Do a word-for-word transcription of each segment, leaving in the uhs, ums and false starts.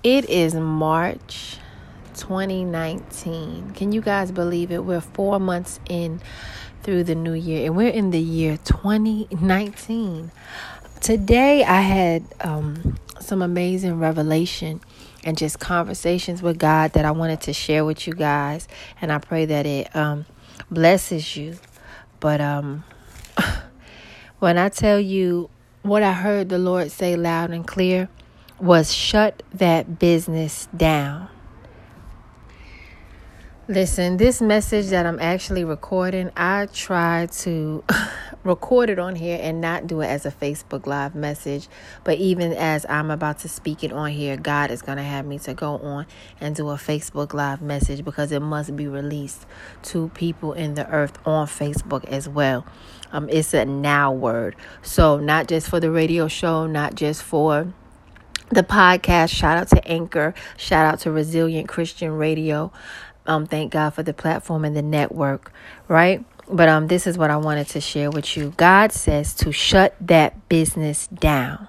It is March twenty nineteen. Can you guys believe it? We're four months in through the new year, and we're in the year twenty nineteen. Today, I had um, some amazing revelation and just conversations with God that I wanted to share with you guys, and I pray that it um, blesses you. But um, when I tell you what I heard the Lord say loud and clear was shut that business down. Listen, this message that I'm actually recording, I tried to record it on here and not do it as a Facebook Live message. But even as I'm about to speak it on here, God is going to have me to go on and do a Facebook Live message because it must be released to people in the earth on Facebook as well. Um, it's a now word. So not just for the radio show, not just for the podcast. Shout out to Anchor. Shout out to Resilient Christian Radio. Um, thank God for the platform and the network, right? But um, this is what I wanted to share with you. God says to shut that business down.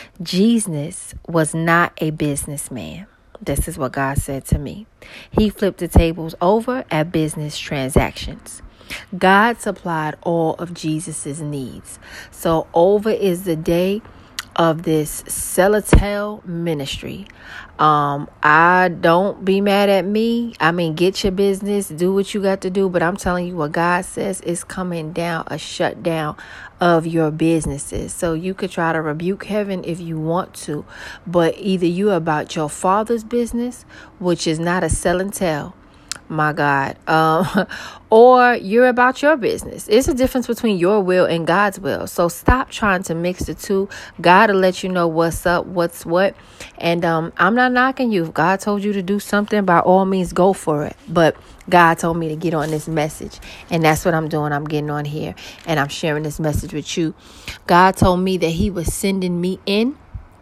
Jesus was not a businessman. This is what God said to me. He flipped the tables over at business transactions. God supplied all of Jesus's needs. So over is the day of this Sell-A-Tell ministry. Um, I don't be mad at me. I mean, get your business, do what you got to do. But I'm telling you what God says is coming down, a shutdown of your businesses. So you could try to rebuke heaven if you want to. But either you're about your Father's business, which is not a sell and tell. My God, um, or you're about your business. It's a difference between your will and God's will. So stop trying to mix the two. God will let you know what's up, what's what. And um, I'm not knocking you. If God told you to do something, by all means, go for it. But God told me to get on this message. And that's what I'm doing. I'm getting on here and I'm sharing this message with you. God told me that he was sending me in,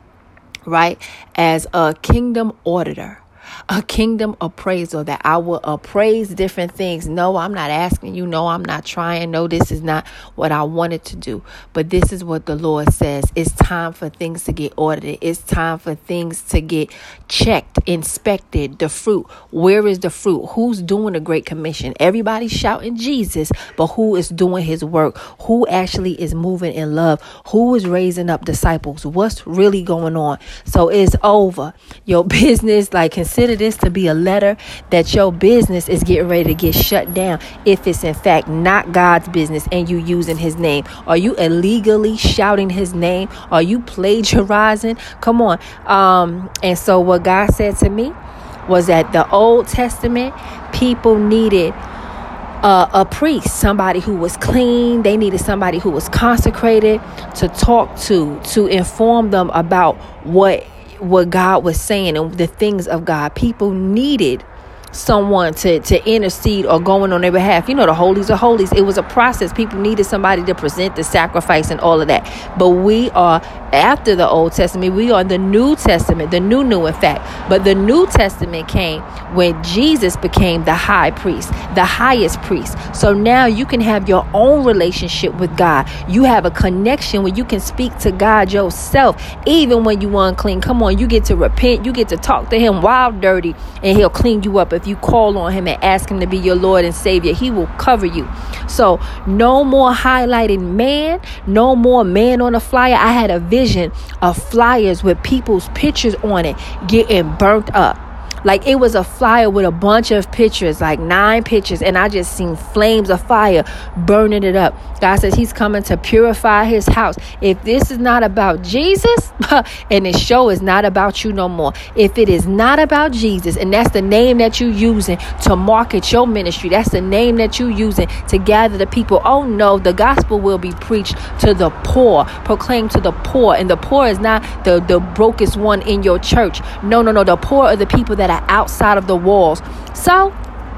right, as a kingdom auditor. A kingdom appraiser, that I will appraise different things. No, I'm not asking you. No, I'm not trying. No, this is not what I wanted to do. But this is what the Lord says. It's time for things to get audited. It's time for things to get checked, inspected. The fruit. Where is the fruit? Who's doing the Great Commission? Everybody's shouting Jesus, but who is doing his work? Who actually is moving in love? Who is raising up disciples? What's really going on? So it's over. Your business, like, consider this to be a letter that your business is getting ready to get shut down if it's in fact not God's business and you using his name. Are you illegally shouting his name? Are you plagiarizing? Come on. Um, and so what God said to me was that the Old Testament people needed Uh, a priest, somebody who was clean. They needed somebody who was consecrated to talk to, to inform them about what what God was saying and the things of God. People needed someone to, to intercede or going on their behalf. You know, the holies of holies. It was a process. People needed somebody to present the sacrifice and all of that. But we are after the Old Testament. We are the New Testament, the new, new in fact. But the New Testament came when Jesus became the high priest, the highest priest. So now you can have your own relationship with God. You have a connection where you can speak to God yourself, even when you unclean. Come on, you get to repent. You get to talk to him while dirty, and he'll clean you up. If you call on him and ask him to be your Lord and Savior, he will cover you. So no more highlighting man, no more man on a flyer. I had a vision of flyers with people's pictures on it getting burnt up. Like it was a flyer with a bunch of pictures, like nine pictures. And I just seen flames of fire burning it up. God says he's coming to purify his house. If this is not about Jesus, and this show is not about you no more. If it is not about Jesus, and that's the name that you're using to market your ministry, that's the name that you're using to gather the people. Oh no, the gospel will be preached to the poor, proclaimed to the poor. And the poor is not the, the brokest one in your church. No, no, no. The poor are the people that are outside of the walls. So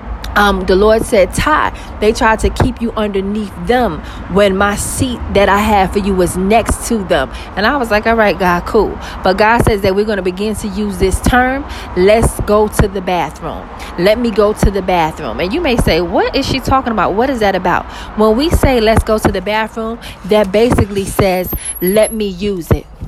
Um, the Lord said, Ty, they tried to keep you underneath them when my seat that I have for you was next to them. And I was like, all right, God, cool. But God says that we're going to begin to use this term. Let's go to the bathroom. Let me go to the bathroom. And you may say, what is she talking about? What is that about? When we say let's go to the bathroom, that basically says, let me use it.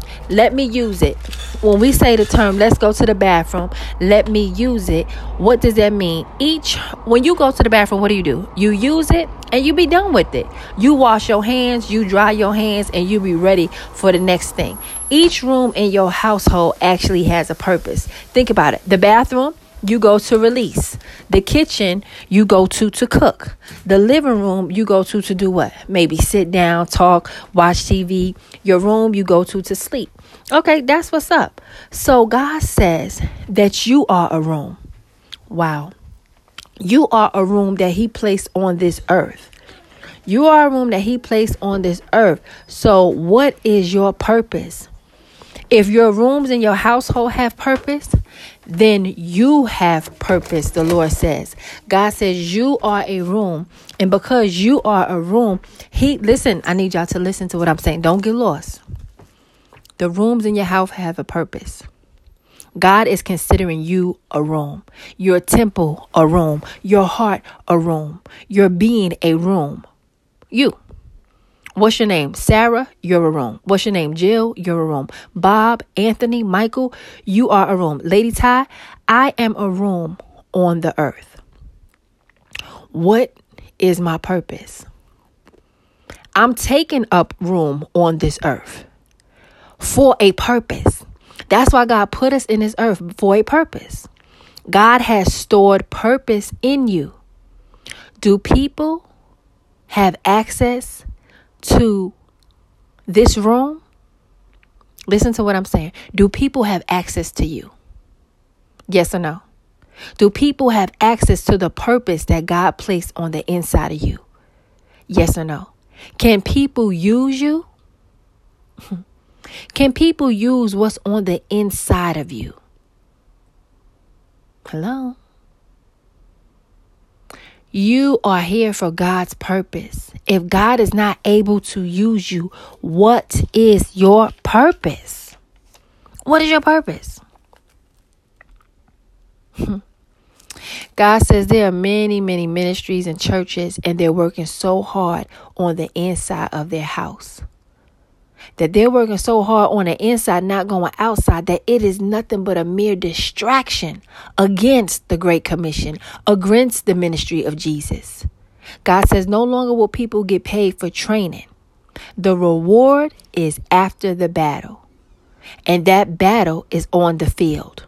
Let me use it. When we say the term, let's go to the bathroom, let me use it. What does that mean? Each, when you go to the bathroom, what do you do? You use it and you be done with it. You wash your hands, you dry your hands, and you be ready for the next thing. Each room in your household actually has a purpose. Think about it. The bathroom, you go to release. The kitchen, you go to to cook. The living room, you go to to do what? Maybe sit down, talk, watch T V. Your room, you go to to sleep. Okay, that's what's up. So God says that you are a room. Wow. You are a room that he placed on this earth. You are a room that he placed on this earth. So what is your purpose? If your rooms in your household have purpose, then you have purpose, the Lord says. God says you are a room. And because you are a room, he, listen, I need y'all to listen to what I'm saying. Don't get lost. The rooms in your house have a purpose. God is considering you a room. Your temple, a room. Your heart, a room. Your being, a room. You. What's your name? Sarah, you're a room. What's your name? Jill, you're a room. Bob, Anthony, Michael, you are a room. Lady Ty, I am a room on the earth. What is my purpose? I'm taking up room on this earth for a purpose. That's why God put us in this earth for a purpose. God has stored purpose in you. Do people have access to this room? Listen to what I'm saying. Do people have access to you? Yes or no? Do people have access to the purpose that God placed on the inside of you? Yes or no? Can people use you? Can people use what's on the inside of you? Hello? You are here for God's purpose. If God is not able to use you, what is your purpose? What is your purpose? God says there are many, many ministries and churches, and they're working so hard on the inside of their house. That they're working so hard on the inside, not going outside, that it is nothing but a mere distraction against the Great Commission, against the ministry of Jesus. God says no longer will people get paid for training. The reward is after the battle. And that battle is on the field.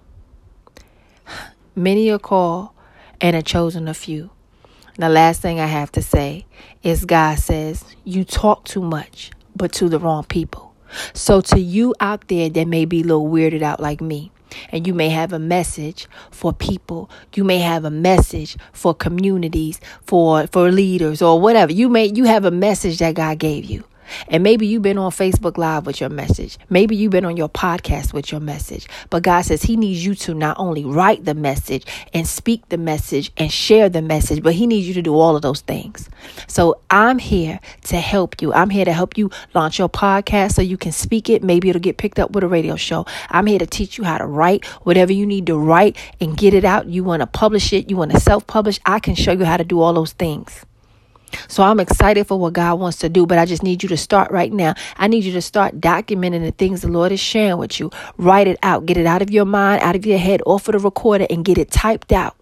Many are called and are chosen a few. The last thing I have to say is God says you talk too much, but to the wrong people. So to you out there that may be a little weirded out like me, and you may have a message for people, you may have a message for communities, for for leaders or whatever. You may you have a message that God gave you. And maybe you've been on Facebook Live with your message. Maybe you've been on your podcast with your message. But God says he needs you to not only write the message and speak the message and share the message, but he needs you to do all of those things. So I'm here to help you. I'm here to help you launch your podcast so you can speak it. Maybe it'll get picked up with a radio show. I'm here to teach you how to write whatever you need to write and get it out. You want to publish it. You want to self-publish. I can show you how to do all those things. So I'm excited for what God wants to do, but I just need you to start right now. I need you to start documenting the things the Lord is sharing with you. Write it out. Get it out of your mind, out of your head, off of the recorder, and get it typed out.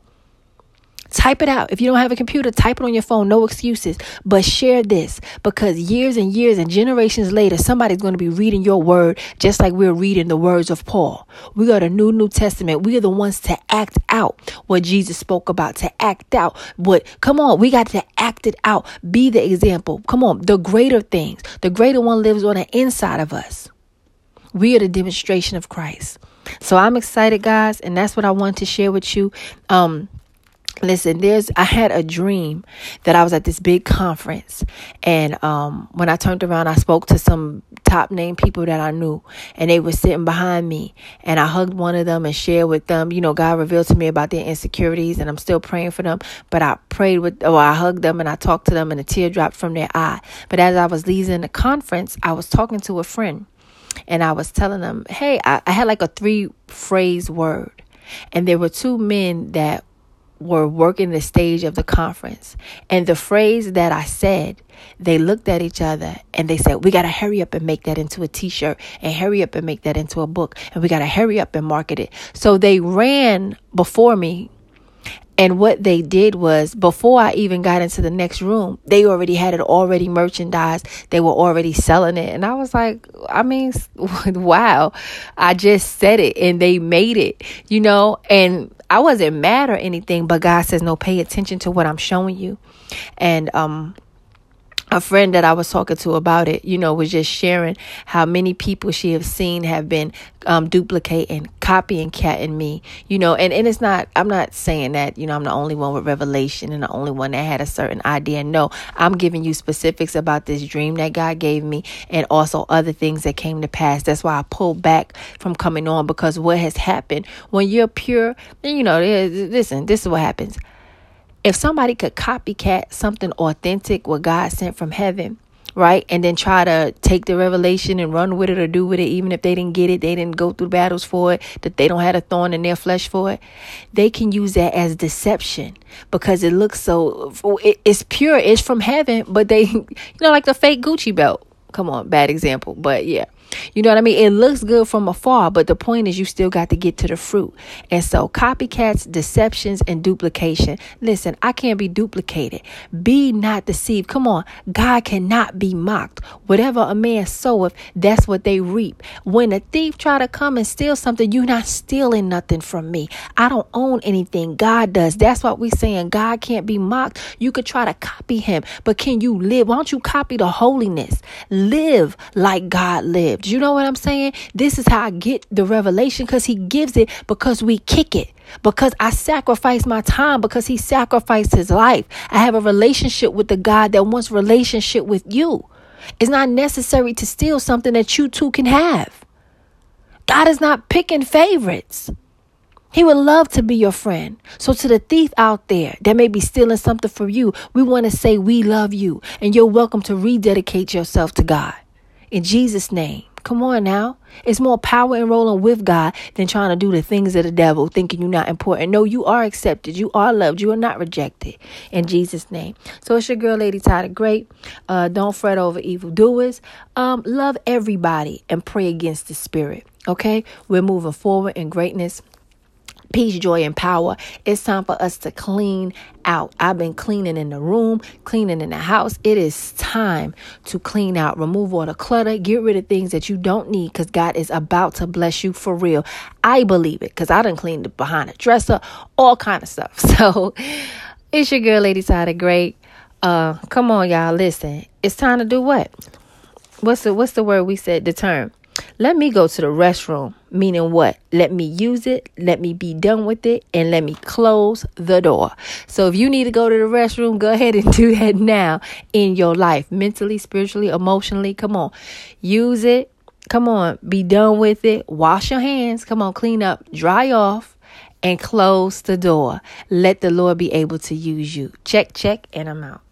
Type it out. If you don't have a computer, type it on your phone. No excuses. But share this, because years and years and generations later, somebody's going to be reading your word just like we're reading the words of Paul. We got a new New Testament. We are the ones to act out what Jesus spoke about, to act out what, come on, we got to act it out. Be the example. Come on, the greater things. The greater one lives on the inside of us. We are the demonstration of Christ. So I'm excited, guys, and that's what I wanted to share with you. Um, Listen, there's, I had a dream that I was at this big conference, and um, when I turned around, I spoke to some top name people that I knew, and they were sitting behind me, and I hugged one of them and shared with them, you know, God revealed to me about their insecurities, and I'm still praying for them, but I prayed with, or I hugged them and I talked to them, and a tear dropped from their eye. But as I was leaving the conference, I was talking to a friend, and I was telling them, hey, I, I had like a three phrase word, and there were two men that were working the stage of the conference. And the phrase that I said, they looked at each other and they said, we got to hurry up and make that into a t-shirt, and hurry up and make that into a book. And we got to hurry up and market it. So they ran before me. And what they did was, before I even got into the next room, they already had it already merchandised. They were already selling it. And I was like, I mean, wow, I just said it and they made it, you know, and I wasn't mad or anything. But God says, no, pay attention to what I'm showing you. And, um, a friend that I was talking to about it, you know, was just sharing how many people she has seen have been um, duplicating, copying Cat and me, you know, and, and it's not, I'm not saying that, you know, I'm the only one with revelation and the only one that had a certain idea. No, I'm giving you specifics about this dream that God gave me, and also other things that came to pass. That's why I pulled back from coming on, because what has happened when you're pure, you know, listen, this is what happens. If somebody could copycat something authentic, what God sent from heaven, right, and then try to take the revelation and run with it or do with it, even if they didn't get it, they didn't go through battles for it, that they don't have a thorn in their flesh for it, they can use that as deception, because it looks so, it, it's pure, it's from heaven, but they, you know, like the fake Gucci belt. Come on, bad example, but yeah. You know what I mean? It looks good from afar, but the point is you still got to get to the fruit. And so copycats, deceptions, and duplication. Listen, I can't be duplicated. Be not deceived. Come on. God cannot be mocked. Whatever a man soweth, that's what they reap. When a thief try to come and steal something, you're not stealing nothing from me. I don't own anything. God does. That's what we're saying. God can't be mocked. You could try to copy him, but can you live? Why don't you copy the holiness? Live like God lived. You know what I'm saying? This is how I get the revelation, because he gives it, because we kick it, because I sacrifice my time, because he sacrificed his life. I have a relationship with the God that wants relationship with you. It's not necessary to steal something that you too can have. God is not picking favorites. He would love to be your friend. So to the thief out there that may be stealing something from you, we want to say we love you, and you're welcome to rededicate yourself to God. In Jesus' name. Come on now. It's more power in rolling with God than trying to do the things of the devil, thinking you're not important. No, you are accepted. You are loved. You are not rejected. In Jesus' name. So it's your girl, Lady Tida Great. Uh, don't fret over evildoers. Um, love everybody and pray against the spirit. Okay? We're moving forward in greatness, peace, joy, and power. It's time for us to clean out. I've been cleaning in the room, cleaning in the house. It is time to clean out. Remove all the clutter. Get rid of things that you don't need, because God is about to bless you for real. I believe it, because I done cleaned it behind the dresser, all kind of stuff. So it's your girl, Lady Tida Great. Uh, come on, y'all. Listen, it's time to do what? What's the what's the word we said? The term. Let me go to the restroom, meaning what? Let me use it, let me be done with it, and let me close the door. So if you need to go to the restroom, go ahead and do that now in your life, mentally, spiritually, emotionally. Come on, use it. Come on, be done with it. Wash your hands. Come on, clean up, dry off, and close the door. Let the Lord be able to use you. Check, check, and I'm out.